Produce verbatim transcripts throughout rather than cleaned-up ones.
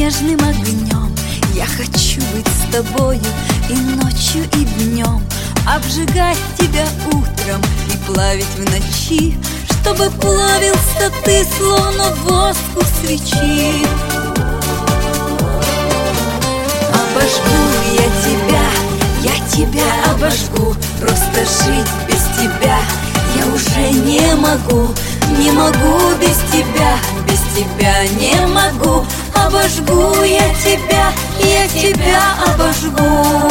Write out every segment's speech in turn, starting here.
нежным огнем. Я хочу быть с тобою и ночью, и днем, обжигать тебя утром и плавить в ночи, чтобы плавился ты, словно воск у свечи. Обожгу я тебя, я тебя обожгу. Просто жить без тебя я уже не могу. Не могу без тебя, без тебя не могу. Обожгу я тебя, я тебя обожгу.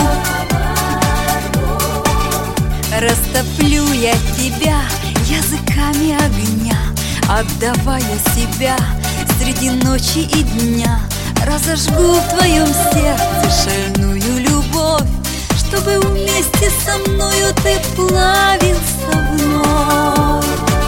Растоплю я тебя языками огня, отдавая себя среди ночи и дня. Разожгу в твоем сердце шальную любовь, чтобы вместе со мною ты плавился вновь.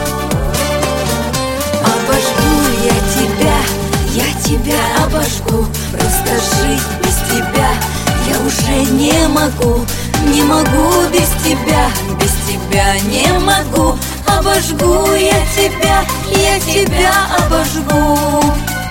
Обожгу я тебя, я тебя обожгу. Просто жить без тебя я уже не могу. Не могу без тебя, без тебя не могу. Обожгу я тебя, я тебя обожгу.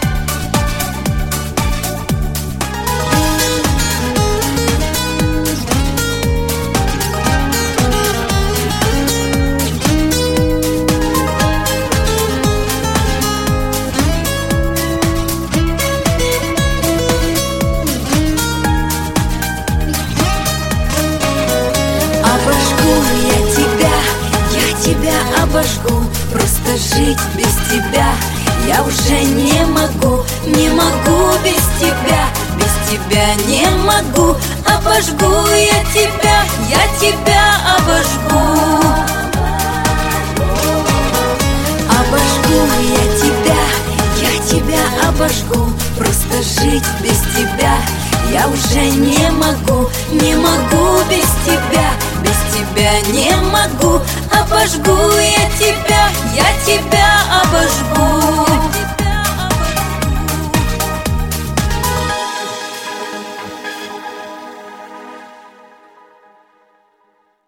Тебя обожгу, просто жить без тебя я уже не могу. Не могу без тебя, без тебя не могу. Обожгу я тебя, я тебя обожгу. Обожгу я тебя, я тебя обожгу. Просто жить без тебя я уже не могу. Не могу без тебя, без тебя не могу. Обожгу я тебя, я